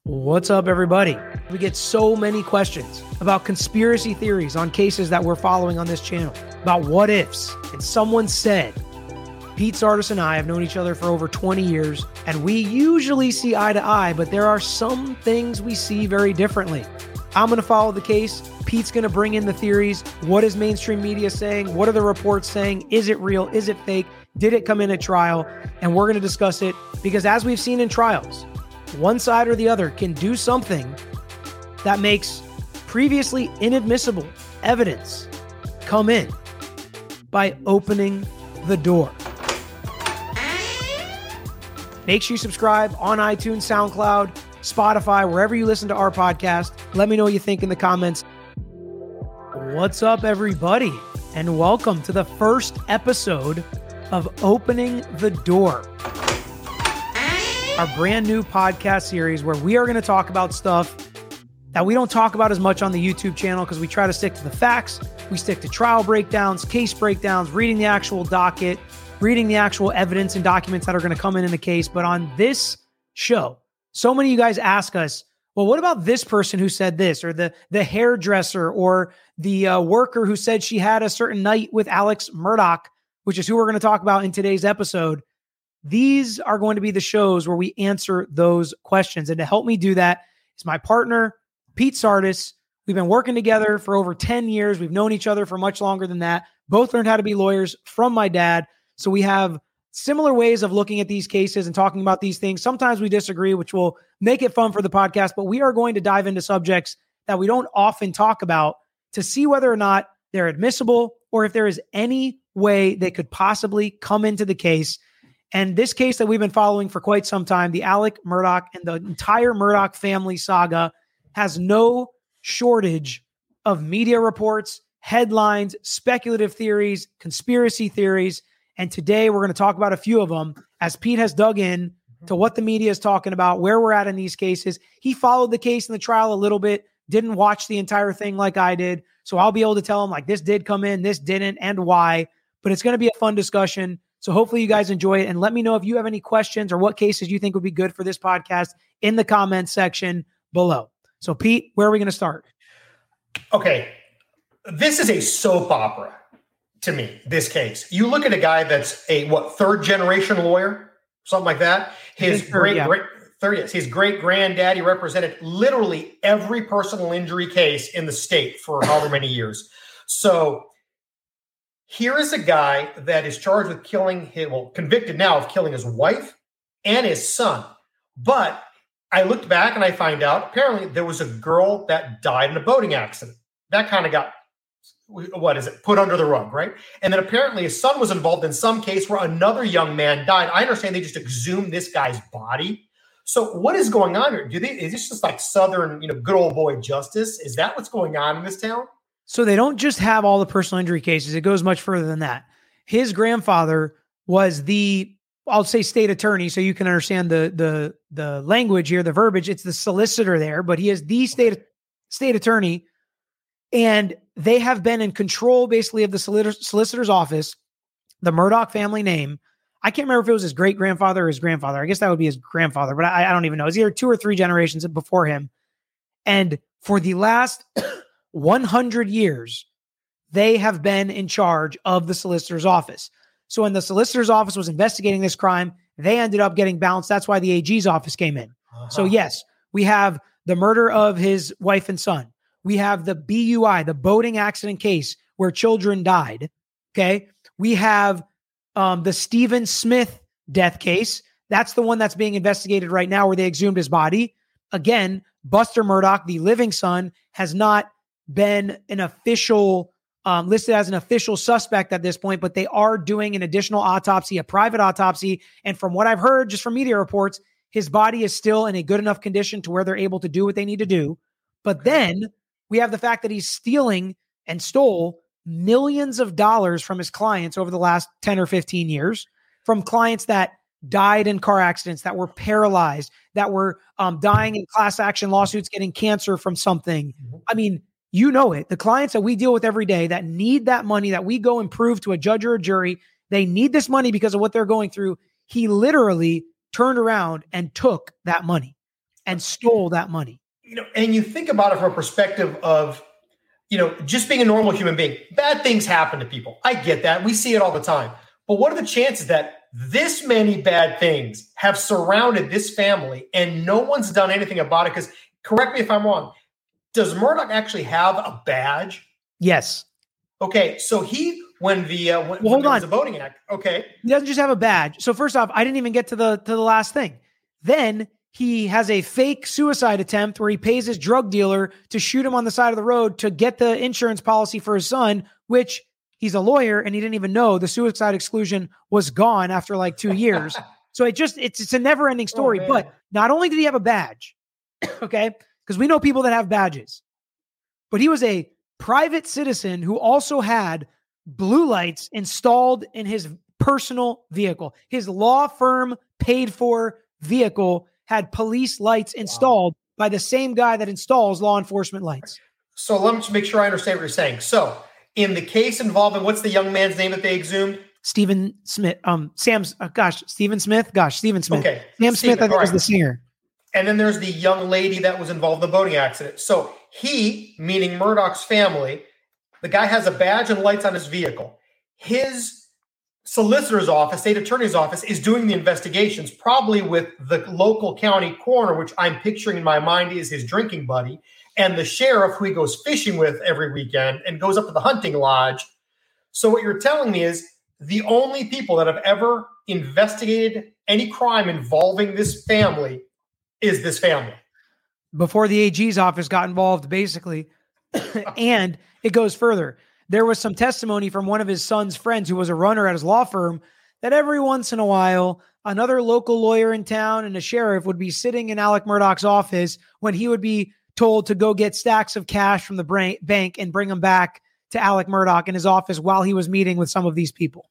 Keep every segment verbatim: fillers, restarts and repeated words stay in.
What's up, everybody? We get so many questions about conspiracy theories on cases that we're following on this channel, about what ifs. And someone said, Pete Sardis and I have known each other for over twenty years, and we usually see eye to eye, but there are some things we see very differently. I'm going to follow the case. Pete's going to bring in the theories. What is mainstream media saying? What are the reports saying? Is it real? Is it fake? Did it come in at trial? And we're going to discuss it because, as we've seen in trials, one side or the other can do something that makes previously inadmissible evidence come in by opening the door. Make sure you subscribe on iTunes, SoundCloud, Spotify, wherever you listen to our podcast. Let me know what you think in the comments. What's up, everybody? And welcome to the first episode of Opening the Door, our brand new podcast series where we are going to talk about stuff that we don't talk about as much on the YouTube channel because we try to stick to the facts. We stick to trial breakdowns, case breakdowns, reading the actual docket, reading the actual evidence and documents that are going to come in in the case. But on this show, so many of you guys ask us, well, what about this person who said this, or the, the hairdresser, or the uh, worker who said she had a certain night with Alex Murdaugh, which is who we're going to talk about in today's episode. These are going to be the shows where we answer those questions. And to help me do that is my partner, Pete Sardis. We've been working together for over ten years. We've known each other for much longer than that. Both learned how to be lawyers from my dad. So we have similar ways of looking at these cases and talking about these things. Sometimes we disagree, which will make it fun for the podcast, but we are going to dive into subjects that we don't often talk about to see whether or not they're admissible or if there is any way they could possibly come into the case. And this case that we've been following for quite some time, the Alex Murdaugh and the entire Murdaugh family saga, has no shortage of media reports, headlines, speculative theories, conspiracy theories. And today we're going to talk about a few of them as Pete has dug in to what the media is talking about, where we're at in these cases. He followed the case in the trial a little bit, didn't watch the entire thing like I did. So I'll be able to tell him like this did come in, this didn't, and why. But it's going to be a fun discussion. So hopefully you guys enjoy it, and let me know if you have any questions or what cases you think would be good for this podcast in the comments section below. So Pete, where are we going to start? Okay. This is a soap opera to me, this case. You look at a guy that's a, what, third generation lawyer, something like that. His third, great, yeah. great, third, yes, his great granddaddy represented literally every personal injury case in the state for however many years. So here is a guy that is charged with killing his, well, convicted now of killing his wife and his son. But I looked back and I find out apparently there was a girl that died in a boating accident. That kind of got, what is it, put under the rug, right? And then apparently his son was involved in some case where another young man died. I understand they just exhumed this guy's body. So what is going on here? Do they, is this just like Southern, you know, good old boy justice? Is that what's going on in this town? So they don't just have all the personal injury cases. It goes much further than that. His grandfather was the, I'll say state attorney, so you can understand the the the language here, the verbiage. It's the solicitor there, but he is the state state attorney, and they have been in control basically of the solicitor's office, the Murdaugh family name. I can't remember if it was his great grandfather or his grandfather. I guess that would be his grandfather, but I, I don't even know. It's either two or three generations before him. And for the last one hundred years, they have been in charge of the solicitor's office. So when the solicitor's office was investigating this crime, they ended up getting bounced. That's why the A G's office came in. Uh-huh. So yes, we have the murder of his wife and son. We have the B U I, the boating accident case where children died. Okay. We have um, the Stephen Smith death case. That's the one that's being investigated right now where they exhumed his body. Again, Buster Murdaugh, the living son, has not been an official Um, listed as an official suspect at this point, but they are doing an additional autopsy, a private autopsy. And from what I've heard, just from media reports, his body is still in a good enough condition to where they're able to do what they need to do. But then we have the fact that he's stealing and stole millions of dollars from his clients over the last ten or fifteen years, from clients that died in car accidents, that were paralyzed, that were um, dying in class action lawsuits, getting cancer from something. I mean, you know it. The clients that we deal with every day that need that money, that we go and prove to a judge or a jury, they need this money because of what they're going through. He literally turned around and took that money. and stole that money. You know, and you think about it from a perspective of, you know, just being a normal human being. Bad things happen to people. I get that. We see it all the time. But what are the chances that this many bad things have surrounded this family and no one's done anything about it? Because correct me if I'm wrong. Does Murdaugh actually have a badge? Yes. Okay. So he, when the, uh, when, well, when hold there on. was a voting act. Okay. He doesn't just have a badge. So first off, I didn't even get to the, to the last thing. Then he has a fake suicide attempt where he pays his drug dealer to shoot him on the side of the road to get the insurance policy for his son, which he's a lawyer and he didn't even know the suicide exclusion was gone after like two years. So it just, it's, it's a never ending story, oh, but not only did he have a badge, okay, because we know people that have badges, but he was a private citizen who also had blue lights installed in his personal vehicle. His law firm paid for vehicle had police lights installed wow. by the same guy that installs law enforcement lights. So let me just make sure I understand what you're saying. So in the case involving, what's the young man's name that they exhumed? Stephen Smith. Um, Sam's, uh, gosh, Stephen Smith. Gosh, Stephen Smith. Okay. Sam Smith, I think, right. was the singer. And then there's the young lady that was involved in the boating accident. So he, meaning Murdaugh's family, the guy has a badge and lights on his vehicle. His solicitor's office, state attorney's office, is doing the investigations, probably with the local county coroner, which I'm picturing in my mind is his drinking buddy, and the sheriff who he goes fishing with every weekend and goes up to the hunting lodge. So what you're telling me is the only people that have ever investigated any crime involving this family is this family. Before the A G's office got involved, basically. And it goes further. There was some testimony from one of his son's friends who was a runner at his law firm that every once in a while, another local lawyer in town and a sheriff would be sitting in Alec Murdaugh's office when he would be told to go get stacks of cash from the bra- bank and bring them back to Alec Murdaugh in his office while he was meeting with some of these people.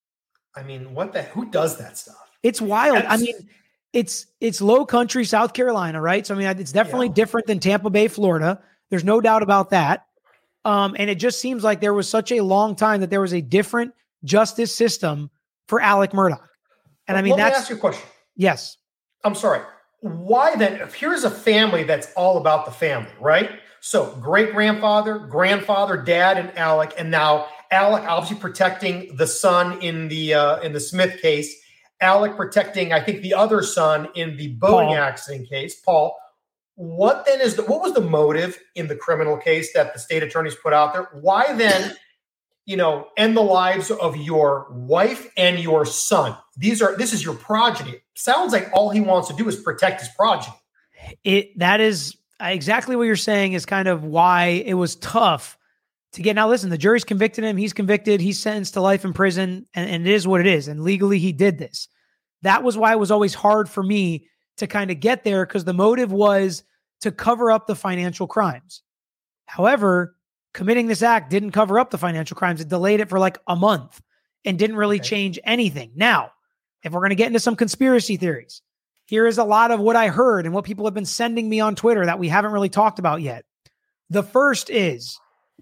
I mean, what the, who does that stuff? It's wild. That's, I mean, it's, it's low country, South Carolina, right? So, I mean, it's definitely yeah. different than Tampa Bay, Florida. There's no doubt about that. Um, and it just seems like there was such a long time that there was a different justice system for Alec Murdaugh. And well, I mean, let that's, me ask you a question. Yes. I'm sorry. Why then, if here's a family that's all about the family, right? So great grandfather, grandfather, dad, and Alec, and now Alec obviously protecting the son in the uh, in the Smith case, Alec protecting, I think, the other son in the boating Paul. accident case, Paul. What then is the, what was the motive in the criminal case that the state attorneys put out there? Why then, you know, end the lives of your wife and your son? These are, this is your progeny. Sounds like all he wants to do is protect his progeny. It, that is exactly what you're saying is kind of why it was tough to get. Now, listen, the jury's convicted him. He's convicted. He's sentenced to life in prison, and, and it is what it is. And legally he did this. That was why it was always hard for me to kind of get there, because the motive was to cover up the financial crimes. However, committing this act didn't cover up the financial crimes. It delayed it for like a month and didn't really okay. change anything. Now, if we're going to get into some conspiracy theories, here is a lot of what I heard and what people have been sending me on Twitter that we haven't really talked about yet. The first is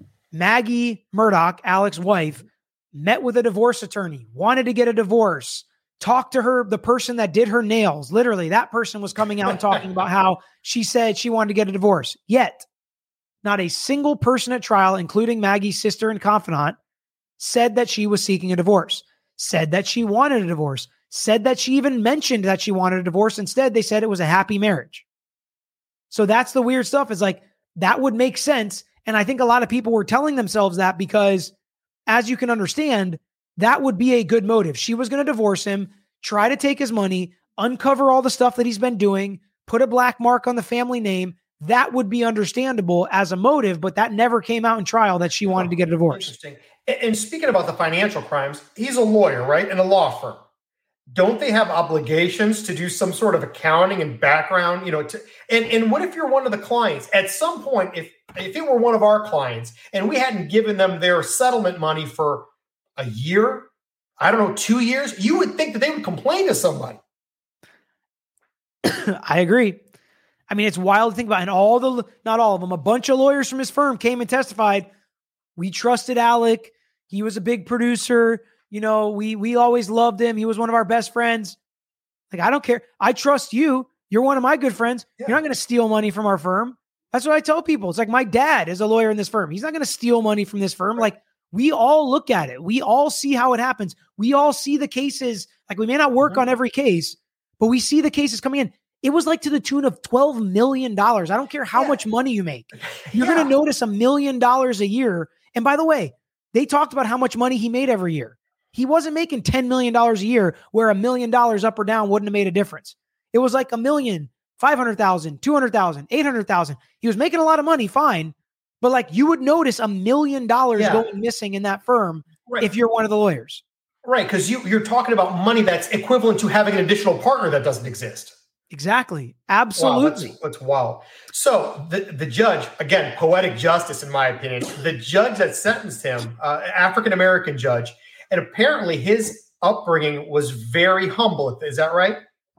Maggie Murdaugh, Alec's wife, met with a divorce attorney, wanted to get a divorce, talked to her, the person that did her nails. Literally, that person was coming out and talking about how she said she wanted to get a divorce. Yet, not a single person at trial, including Maggie's sister and confidant, said that she was seeking a divorce, said that she wanted a divorce, said that she even mentioned that she wanted a divorce. Instead, they said it was a happy marriage. So that's the weird stuff. Is like, that would make sense. And I think a lot of people were telling themselves that because, as you can understand, that would be a good motive. She was going to divorce him, try to take his money, uncover all the stuff that he's been doing, put a black mark on the family name. That would be understandable as a motive, but that never came out in trial that she wanted oh, to get a divorce. Interesting. And speaking about the financial crimes, he's a lawyer, right? In a law firm. Don't they have obligations to do some sort of accounting and background, you know, to, and, and what if you're one of the clients at some point, if, if it were one of our clients and we hadn't given them their settlement money for a year, I don't know, two years, you would think that they would complain to somebody. I agree. I mean, it's wild to think about. And all the, not all of them, a bunch of lawyers from his firm came and testified. We trusted Alec. He was a big producer. You know, we, we always loved him. He was one of our best friends. Like, I don't care. I trust you. You're one of my good friends. Yeah. You're not going to steal money from our firm. That's what I tell people. It's like my dad is a lawyer in this firm. He's not going to steal money from this firm. Like we all look at it. We all see how it happens. We all see the cases. Like we may not work mm-hmm. on every case, but we see the cases coming in. It was like to the tune of twelve million dollars. I don't care how yeah. much money you make. You're yeah. going to notice a million dollars a year. And by the way, they talked about how much money he made every year. He wasn't making ten million dollars a year where a million dollars up or down wouldn't have made a difference. It was like a million, five hundred thousand, two hundred thousand, eight hundred thousand. He was making a lot of money, fine. But like you would notice a million dollars yeah. going missing in that firm right. if you're one of the lawyers. Right, because you, you're talking about money that's equivalent to having an additional partner that doesn't exist. Exactly. Absolutely. Wow, that's, that's wild. So the, the judge, again, poetic justice, in my opinion, the judge that sentenced him, uh, African-American judge, and apparently his upbringing was very humble. Is that right?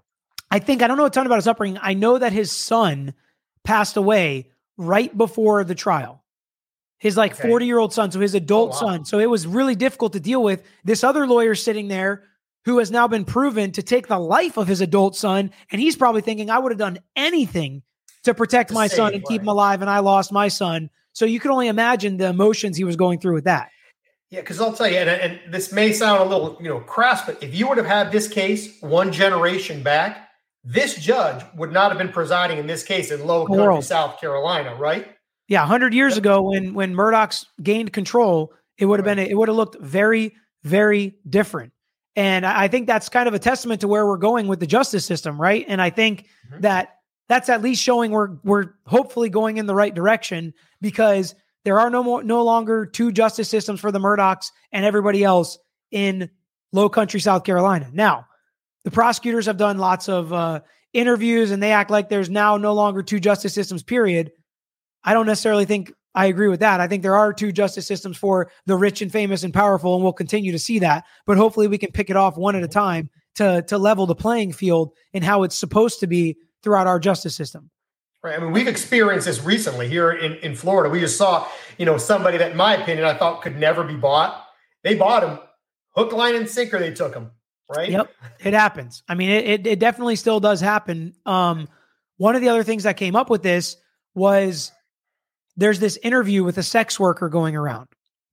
I think, I don't know a ton about his upbringing. I know that his son passed away right before the trial. His like okay. forty-year-old son, so his adult oh, wow. son. So it was really difficult to deal with. This other lawyer sitting there who has now been proven to take the life of his adult son. And he's probably thinking, I would have done anything to protect my son and keep him alive, and I lost my son. So you can only imagine the emotions he was going through with that. Yeah, because I'll tell you, and, and this may sound a little, you know, crass, but if you would have had this case one generation back, this judge would not have been presiding in this case in Low Country, South Carolina, right? Yeah, one hundred years ago when when Murdoch's gained control, it would have been, it would have looked very, very different. And I think that's kind of a testament to where we're going with the justice system, right? And I think mm-hmm. that that's at least showing we're we're hopefully going in the right direction, because there are no more no longer two justice systems for the Murdochs and everybody else in Low Country, South Carolina. Now, the prosecutors have done lots of uh, interviews, and they act like there's now no longer two justice systems, period. I don't necessarily think I agree with that. I think there are two justice systems for the rich and famous and powerful, and we'll continue to see that. But hopefully we can pick it off one at a time to, to level the playing field in how it's supposed to be throughout our justice system. Right. I mean, we've experienced this recently here in, in Florida. We just saw, you know, somebody that, in my opinion, I thought could never be bought. They bought him. Hook, line, and sinker, they took him. Right? Yep. It happens. I mean, it, it, it definitely still does happen. Um, one of the other things that came up with this was there's this interview with a sex worker going around,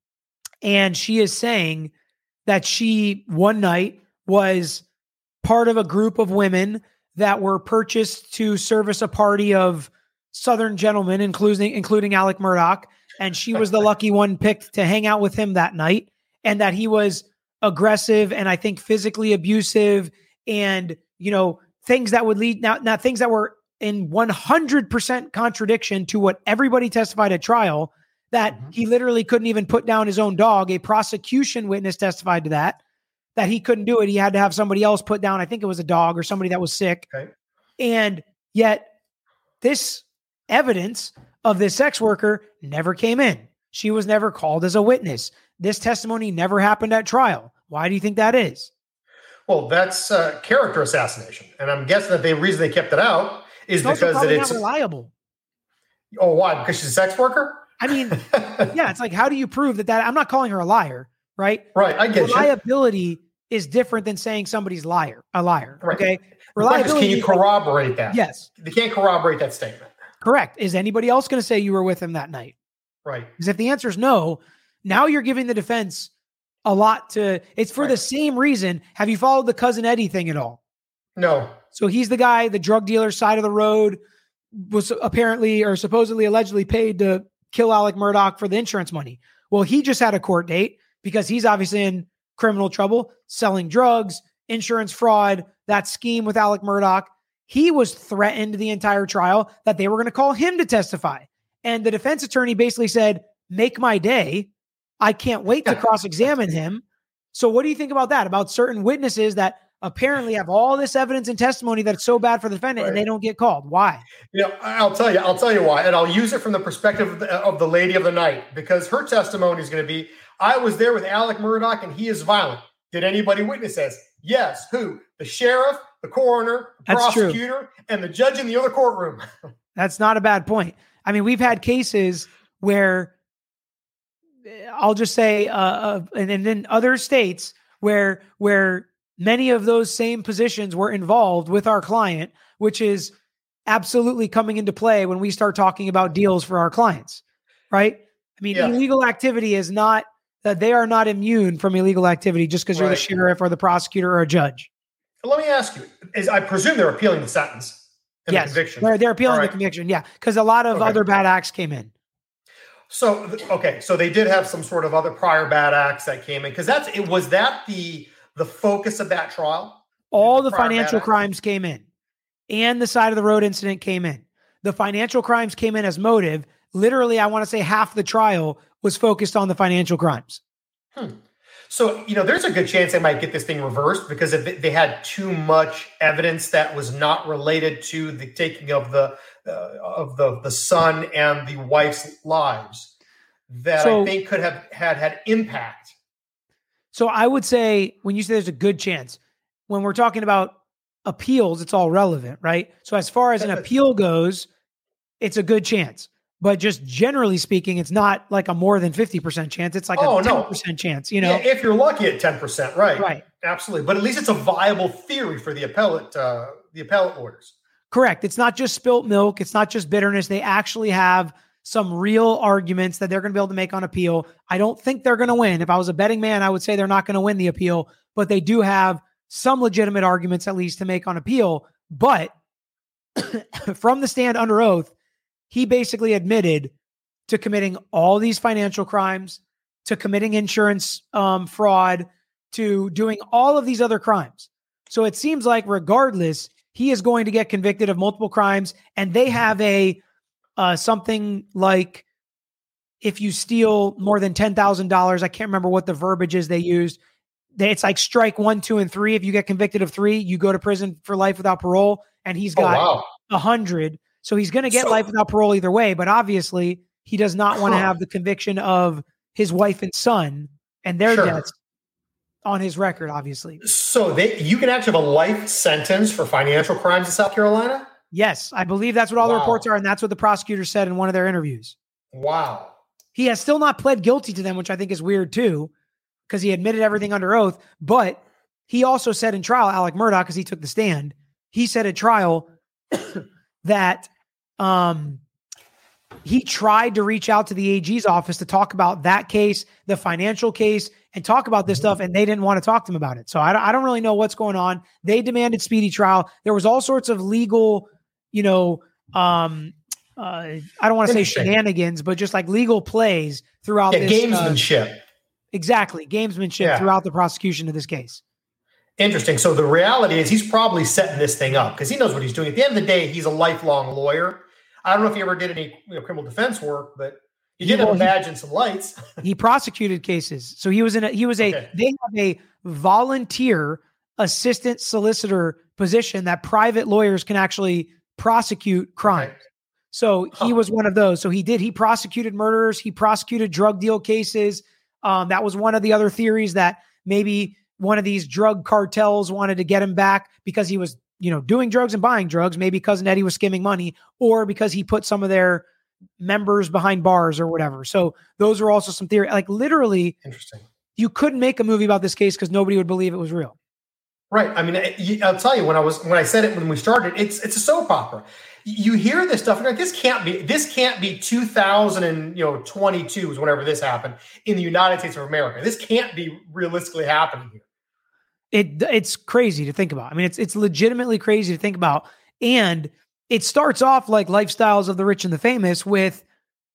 and she is saying that she one night was part of a group of women that were purchased to service a party of Southern gentlemen, including, including Alec Murdoch. And she was the lucky one picked to hang out with him that night, and that he was aggressive and I think physically abusive, and, you know, things that would lead now, now things that were in one hundred percent contradiction to what everybody testified at trial, that mm-hmm. he literally couldn't even put down his own dog. A prosecution witness testified to that, that he couldn't do it. He had to have somebody else put down, I think it was a dog or somebody that was sick. Okay. And yet this evidence of this sex worker never came in. She was never called as a witness. This testimony never happened at trial. Why do you think that is? Well, that's uh, character assassination. And I'm guessing that the reason they kept it out is it's because that it's not reliable. Oh, why? Because she's a sex worker? I mean, yeah, it's like, how do you prove that that I'm not calling her a liar, right? Right. I get Reliability you. is different than saying somebody's liar, a liar. Right. Okay. Reliability. Can you corroborate like, that? Yes. They can't corroborate that statement. Correct. Is anybody else going to say you were with him that night? Right. Because if the answer is no, now you're giving the defense a lot to, it's for right. the same reason. Have you followed the Cousin Eddie thing at all? No. So he's the guy, the drug dealer side of the road, was apparently or supposedly allegedly paid to kill Alec Murdoch for the insurance money. Well, he just had a court date because he's obviously in criminal trouble, selling drugs, insurance fraud, that scheme with Alec Murdoch. He was threatened the entire trial that they were going to call him to testify. And the defense attorney basically said, make my day. I can't wait to cross-examine him. So what do you think about that? About certain witnesses that apparently have all this evidence and testimony that it's so bad for the defendant, right. and they don't get called. Why? You know, I'll tell you, I'll tell you why. And I'll use it from the perspective of the, of the lady of the night, because her testimony is going to be, I was there with Alec Murdoch and he is violent. Did anybody witness this? Yes. Who? The sheriff, the coroner, the That's prosecutor, true. And the judge in the other courtroom. That's not a bad point. I mean, we've had cases where I'll just say, uh, uh and, and in other states where, where, many of those same positions were involved with our client, which is absolutely coming into play when we start talking about deals for our clients, right? I mean, yeah. illegal activity is not that they are not immune from illegal activity just because right. you're the sheriff or the prosecutor or a judge. Let me ask you, is I presume they're appealing the sentence and yes, the conviction. They're, they're appealing right. the conviction, yeah, because a lot of okay. other bad acts came in. So, okay, so they did have some sort of other prior bad acts that came in, because that's it. Was that the the focus of that trial? All the, the financial crimes came in, and the side of the road incident came in. The financial crimes came in as motive. Literally, I want to say half the trial was focused on the financial crimes. Hmm. So, you know, there's a good chance they might get this thing reversed, because if they had too much evidence that was not related to the taking of the uh, of the the son and the wife's lives, that so, I think could have had had impact. So I would say, when you say there's a good chance, when we're talking about appeals, it's all relevant, right? So as far as an appeal goes, it's a good chance. But just generally speaking, it's not like a more than fifty percent chance. It's like oh, a ten percent no. chance, you know? Yeah, if you're lucky at ten percent, right. Right. Absolutely. But at least it's a viable theory for the appellate, uh, the appellate lawyers. Correct. It's not just spilt milk. It's not just bitterness. They actually have some real arguments that they're going to be able to make on appeal. I don't think they're going to win. If I was a betting man, I would say they're not going to win the appeal, but they do have some legitimate arguments at least to make on appeal. But from the stand under oath, he basically admitted to committing all these financial crimes, to committing insurance um, fraud, to doing all of these other crimes. So it seems like regardless, he is going to get convicted of multiple crimes, and they have a uh, something like, if you steal more than ten thousand dollars, I can't remember what the verbiage is they used. It's like strike one, two, and three. If you get convicted of three, you go to prison for life without parole, and he's got a oh, wow. hundred. So he's going to get so, life without parole either way, but obviously he does not want to have the conviction of his wife and son and their sure. deaths on his record, obviously. So they, you can actually have a life sentence for financial crimes in South Carolina? Yes, I believe that's what all wow. the reports are, and that's what the prosecutor said in one of their interviews. Wow. He has still not pled guilty to them, which I think is weird too, because he admitted everything under oath, but he also said in trial, Alec Murdaugh, because he took the stand, he said at trial that um, he tried to reach out to the A G's office to talk about that case, the financial case, and talk about this stuff, and they didn't want to talk to him about it. So I, I don't really know what's going on. They demanded speedy trial. There was all sorts of legal, you know, um, uh, I don't want to say shenanigans, but just like legal plays throughout yeah, this. Gamesmanship. Uh, exactly. Gamesmanship yeah. throughout the prosecution of this case. Interesting. So the reality is he's probably setting this thing up because he knows what he's doing. At the end of the day, he's a lifelong lawyer. I don't know if he ever did any you know, criminal defense work, but he did well, imagine he, some lights. He prosecuted cases. So he was in a, he was a, okay. they have a volunteer assistant solicitor position that private lawyers can actually prosecute crimes. Okay. So he huh. was one of those. So he did, he prosecuted murderers. He prosecuted drug deal cases. Um, that was one of the other theories, that maybe one of these drug cartels wanted to get him back because he was, you know, doing drugs and buying drugs, maybe Cousin Eddie was skimming money, or because he put some of their members behind bars or whatever. So those are also some theory. Like literally, interesting. You couldn't make a movie about this case because nobody would believe it was real. Right. I mean, I'll tell you, when I was when I said it when we started, it's it's a soap opera. You hear this stuff and you're like, this can't be this can't be two thousand twenty-two is whenever this happened in the United States of America. This can't be realistically happening here. It it's crazy to think about. I mean, it's it's legitimately crazy to think about. And it starts off like Lifestyles of the Rich and the Famous with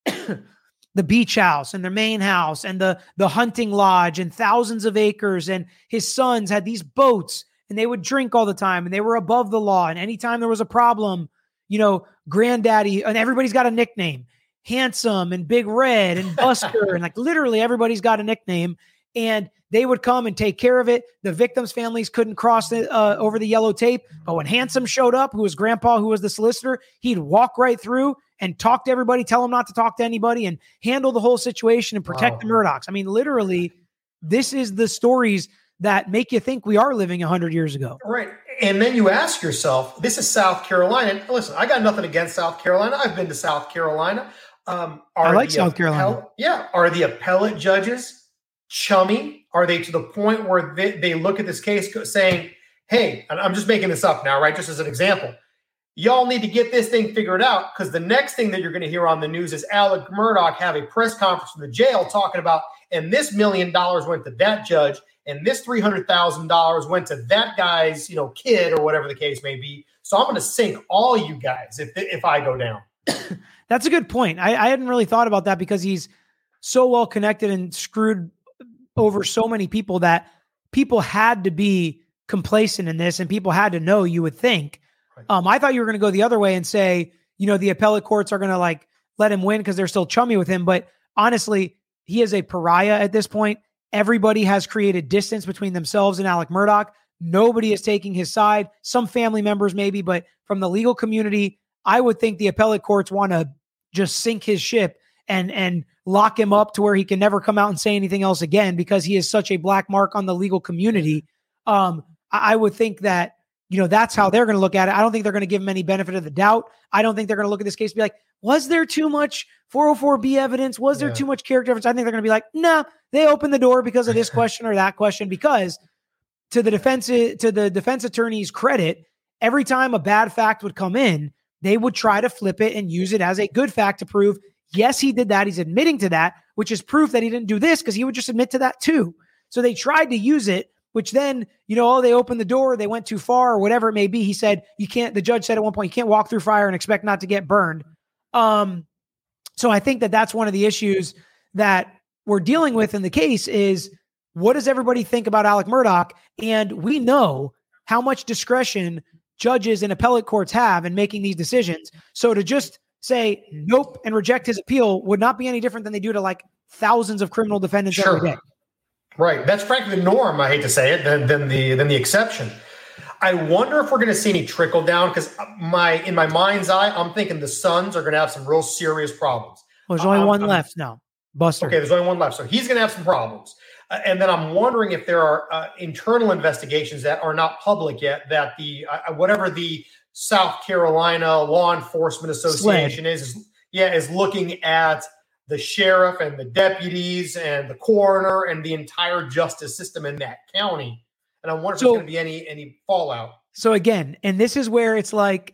the beach house and their main house and the the hunting lodge and thousands of acres. And his sons had these boats and they would drink all the time and they were above the law. And anytime there was a problem, you know, Granddaddy, and everybody's got a nickname, Handsome and Big Red and Buster. And like literally everybody's got a nickname. And they would come and take care of it. The victims' families couldn't cross it uh, over the yellow tape. But when Handsome showed up, who was Grandpa, who was the solicitor, he'd walk right through and talk to everybody, tell them not to talk to anybody, and handle the whole situation and protect wow. the Murdaughs. I mean, literally, this is the stories that make you think we are living one hundred years ago. Right. And then you ask yourself, this is South Carolina. Listen, I got nothing against South Carolina. I've been to South Carolina. Um, I like South Carolina. Appell- yeah. Are the appellate judges chummy Are they to the point where they, they look at this case saying, hey, and I'm just making this up now, right? Just as an example, y'all need to get this thing figured out, because the next thing that you're going to hear on the news is Alec Murdaugh have a press conference from the jail talking about, and this million dollars went to that judge, and this three hundred thousand dollars went to that guy's, you know, kid, or whatever the case may be. So I'm going to sink all you guys if if I go down. That's a good point. I, I hadn't really thought about that, because he's so well connected and screwed over so many people that people had to be complacent in this, and people had to know, you would think. Right. Um, I thought you were going to go the other way and say, you know, the appellate courts are going to like let him win because they're still chummy with him. But honestly, he is a pariah at this point. Everybody has created distance between themselves and Alec Murdaugh. Nobody is taking his side. Some family members maybe, but from the legal community, I would think the appellate courts want to just sink his ship and and lock him up to where he can never come out and say anything else again, because he is such a black mark on the legal community. Um, I, I would think that, you know, that's how they're going to look at it. I don't think they're going to give him any benefit of the doubt. I don't think they're going to look at this case and be like, was there too much four oh four B evidence? Was there yeah. too much character evidence? I think they're going to be like, no, nah, they opened the door because of this question or that question. Because to the defense, to the defense attorney's credit, every time a bad fact would come in, they would try to flip it and use it as a good fact to prove, yes, he did that. He's admitting to that, which is proof that he didn't do this, because he would just admit to that too. So they tried to use it, which then, you know, oh, they opened the door, they went too far, or whatever it may be. He said, you can't, the judge said at one point, you can't walk through fire and expect not to get burned. Um, so I think that that's one of the issues that we're dealing with in the case is, what does everybody think about Alec Murdaugh? And we know how much discretion judges and appellate courts have in making these decisions. So to just say nope and reject his appeal would not be any different than they do to like thousands of criminal defendants sure. every day. Right. That's frankly the norm, I hate to say it, than, than the than the exception. I wonder if we're going to see any trickle down, because my in my mind's eye, I'm thinking the Suns are going to have some real serious problems. Well, there's only um, one I'm, left now. Buster. Okay, there's only one left. So he's going to have some problems. Uh, and then I'm wondering if there are uh, internal investigations that are not public yet, that the uh, whatever the South Carolina Law Enforcement Association is, is, yeah, is looking at the sheriff and the deputies and the coroner and the entire justice system in that county. And I wonder if so, there's going to be any any fallout. So again, and this is where it's like,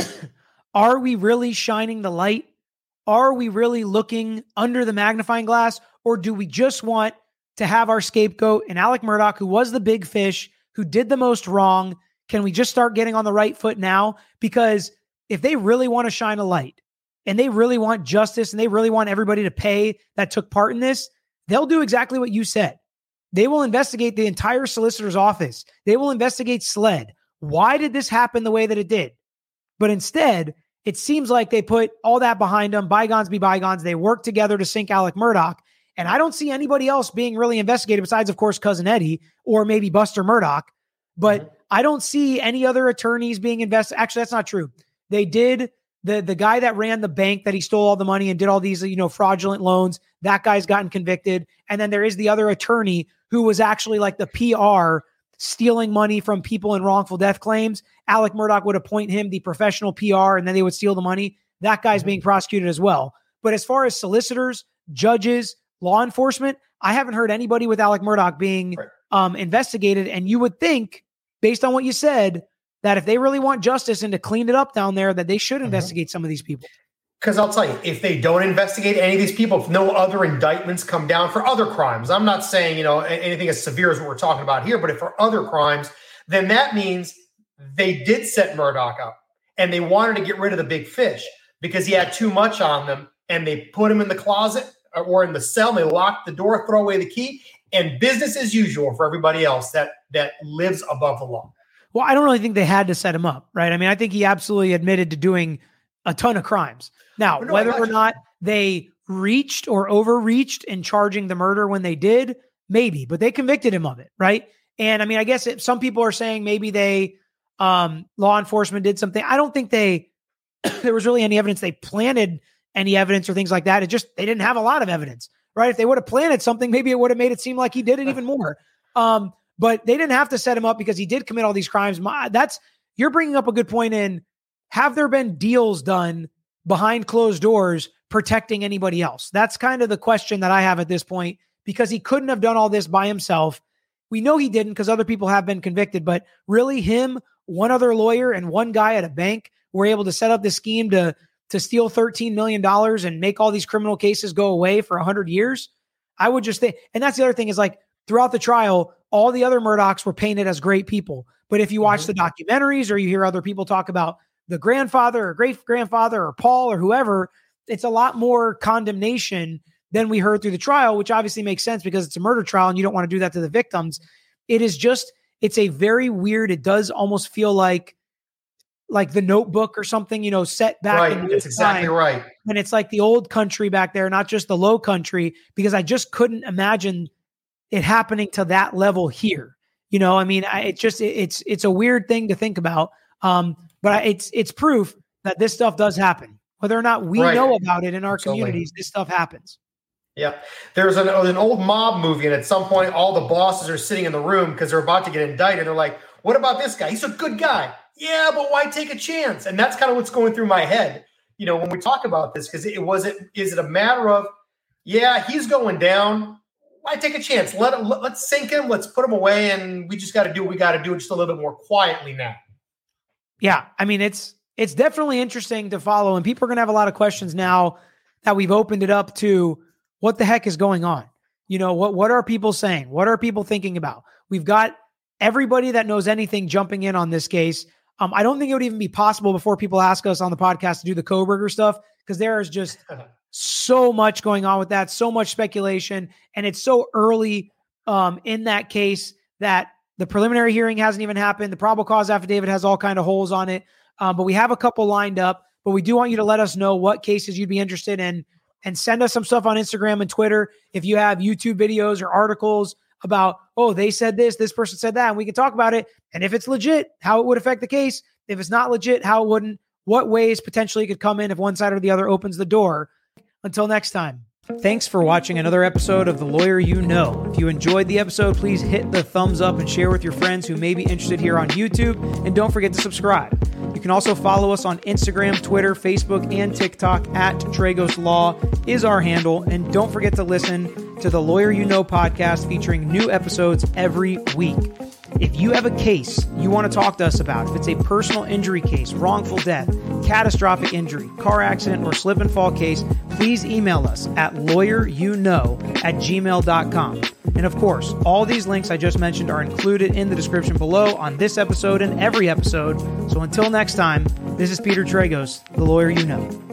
are we really shining the light? Are we really looking under the magnifying glass? Or do we just want to have our scapegoat and Alec Murdaugh, who was the big fish, who did the most wrong? Can we just start getting on the right foot now? Because if they really want to shine a light and they really want justice and they really want everybody to pay that took part in this, they'll do exactly what you said. They will investigate the entire solicitor's office. They will investigate SLED. Why did this happen the way that it did? But instead, it seems like they put all that behind them. Bygones be bygones. They work together to sink Alec Murdaugh. And I don't see anybody else being really investigated besides, of course, Cousin Eddie or maybe Buster Murdaugh. But mm-hmm. I don't see any other attorneys being investigated. Actually, that's not true. They did. The, the guy that ran the bank that he stole all the money and did all these, you know, fraudulent loans, that guy's gotten convicted. And then there is the other attorney who was actually like the P R stealing money from people in wrongful death claims. Alec Murdaugh would appoint him the professional P R and then they would steal the money. That guy's mm-hmm. being prosecuted as well. But as far as solicitors, judges, law enforcement, I haven't heard anybody with Alec Murdaugh being right. um, investigated. And you would think, based on what you said, that if they really want justice and to clean it up down there, that they should investigate mm-hmm. some of these people. Because I'll tell you, if they don't investigate any of these people, if no other indictments come down for other crimes, I'm not saying, you know, anything as severe as what we're talking about here, but if for other crimes, then that means they did set Murdaugh up and they wanted to get rid of the big fish because he had too much on them, and they put him in the closet or in the cell, and they lock the door, throw away the key, and business as usual for everybody else that that lives above the law. Well, I don't really think they had to set him up, right? I mean, I think he absolutely admitted to doing a ton of crimes. Now, no, whether or not they reached or overreached in charging the murder when they did, maybe, but they convicted him of it, right? And I mean, I guess it, some people are saying maybe they, um, law enforcement did something. I don't think they, there was really any evidence they planted any evidence or things like that. It just, they didn't have a lot of evidence, right? If they would have planted something, maybe it would have made it seem like he did it even more. Um, but they didn't have to set him up because he did commit all these crimes. My, that's, you're bringing up a good point in, have there been deals done behind closed doors protecting anybody else? That's kind of the question that I have at this point, because he couldn't have done all this by himself. We know he didn't because other people have been convicted, but really him, one other lawyer, and one guy at a bank were able to set up this scheme to, to steal thirteen million dollars and make all these criminal cases go away for one hundred years. I would just think, and that's the other thing is like throughout the trial, all the other Murdochs were painted as great people. But if you watch mm-hmm. the documentaries or you hear other people talk about the grandfather or great grandfather or Paul or whoever, it's a lot more condemnation than we heard through the trial, which obviously makes sense because it's a murder trial and you don't want to do that to the victims. It is just, it's a very weird, it does almost feel like, like The Notebook or something, you know, set back. Right. In That's exactly time. right. And it's like the old country back there, not just the low country, because I just couldn't imagine it happening to that level here. You know, I mean, I, it just, it, it's, it's a weird thing to think about. Um, but I, it's, it's proof that this stuff does happen. Whether or not we right. know about it in our Absolutely. communities, this stuff happens. Yeah. There's an, an old mob movie, and at some point, all the bosses are sitting in the room because they're about to get indicted. They're like, what about this guy? He's a good guy. Yeah, but why take a chance? And that's kind of what's going through my head, you know, when we talk about this, because it wasn't, is it a matter of, yeah, he's going down. Why take a chance? Let him, let, let's sink him. Let's put him away. And we just got to do what we got to do just a little bit more quietly now. Yeah. I mean, it's, it's definitely interesting to follow, and people are going to have a lot of questions now that we've opened it up to what the heck is going on. You know, what, what are people saying? What are people thinking about? We've got everybody that knows anything jumping in on this case. Um, I don't think it would even be possible before people ask us on the podcast to do the Kohberger stuff, because there is just so much going on with that, so much speculation, and it's so early um, in that case that the preliminary hearing hasn't even happened. The probable cause affidavit has all kind of holes on it, um, but we have a couple lined up. But we do want you to let us know what cases you'd be interested in, and send us some stuff on Instagram and Twitter if you have YouTube videos or articles about, oh, they said this, this person said that, and we can talk about it. And if it's legit, how it would affect the case. If it's not legit, how it wouldn't, what ways potentially could come in if one side or the other opens the door. Until next time. Thanks for watching another episode of The Lawyer You Know. If you enjoyed the episode, please hit the thumbs up and share with your friends who may be interested here on YouTube. And don't forget to subscribe. You can also follow us on Instagram, Twitter, Facebook, and TikTok at Tragos Law is our handle. And don't forget to listen to the Lawyer You Know podcast featuring new episodes every week. If you have a case you want to talk to us about, if it's a personal injury case, wrongful death, catastrophic injury, car accident, or slip and fall case, please email us at lawyeryouknow at gmail dot com. And of course, all these links I just mentioned are included in the description below on this episode and every episode. So until next time, this is Peter Tragos, the Lawyer You Know.